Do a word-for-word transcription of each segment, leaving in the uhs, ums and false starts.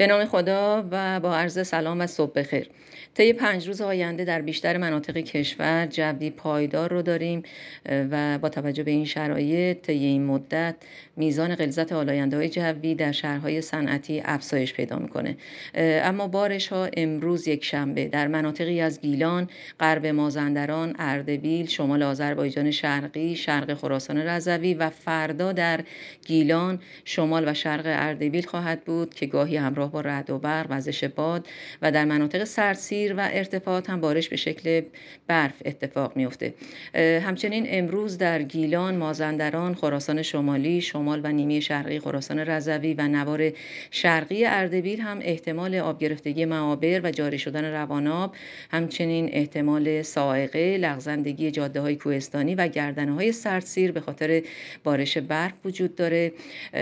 به نام خدا و با عرض سلام و صبح بخیر. طی پنج روز آینده در بیشتر مناطق کشور جوی پایدار رو داریم و با توجه به این شرایط طی این مدت میزان غلظت آلاینده‌های جوی در شهرهای صنعتی افزایش پیدا می‌کنه. اما بارش‌ها امروز یکشنبه در مناطقی از گیلان، غرب مازندران، اردبیل، شمال آذربایجان شرقی، شرق خراسان رضوی و فردا در گیلان، شمال و شرق اردبیل خواهد بود که گاهی همراه با رعد و برق، وزش باد و در مناطق سردسیر و ارتفاعات هم بارش به شکل برف اتفاق میفته. همچنین امروز در گیلان، مازندران، خراسان شمالی، شمال و نیمه شرقی خراسان رضوی و نوار شرقی اردبیل هم احتمال آب گرفتگی معابر و جاری شدن رواناب، همچنین احتمال صاعقه، لغزندگی جاده‌های کوهستانی و گردنه‌های سردسیر به خاطر بارش برف وجود داره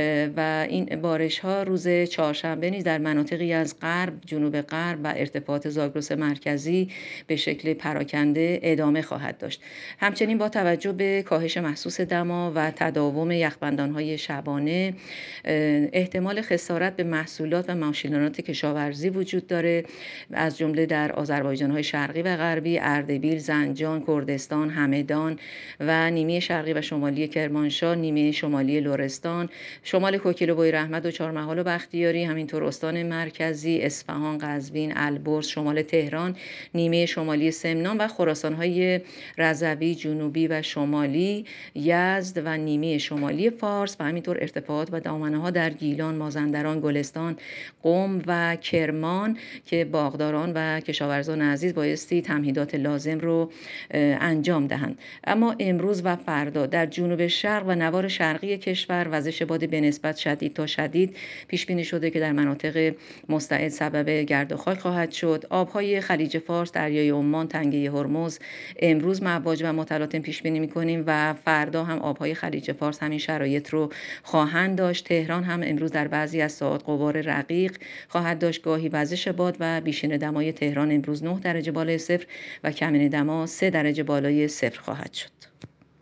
و این بارش‌ها روز چهارشنبه نیز در مناطقی از غرب، جنوب غرب و ارتفاعات زاگرس مرکزی به شکل پراکنده ادامه خواهد داشت. همچنین با توجه به کاهش محسوس دما و تداوم یخبندان‌های شبانه، احتمال خسارت به محصولات و ماشینالات کشاورزی وجود داره، از جمله در آذربایجان‌های شرقی و غربی، اردبیل، زنجان، کردستان، همدان و نیمه شرقی و شمالی کرمانشاه، نیمه شمالی لرستان، شمال کوکیل و بویراحمد و چهارمحال و بختیاری، همینطور استان مرکزی، اصفهان، قزوین، البرز، شمال تهران، نیمه شمالی سمنان و خراسان‌های رضوی، جنوبی و شمالی، یزد و نیمه شمالی فارس و همینطور ارتفاعات و دامنه‌ها در گیلان، مازندران، گلستان، قم و کرمان که باغداران و کشاورزان عزیز بایستی تمهیدات لازم رو انجام دهند. اما امروز و فردا در جنوب شرق و نوار شرقی کشور وزش باد به نسبت شدید تا شدید پیش بینی شده که در مناطق مستعد سبب گرد و خاک خواهد شد. آبهای خلیج فارس، دریای عمان، تنگه هرمز امروز مواج و متلاطم پیش بینی می‌کنیم و فردا هم آبهای خلیج فارس همین شرایط رو خواهند داشت. تهران هم امروز در بعضی از ساعات غبار رقیق خواهد داشت، گاهی وزش باد و بیشین دمای تهران امروز نه درجه بالای صفر و کمین دما سه درجه بالای صفر خواهد شد.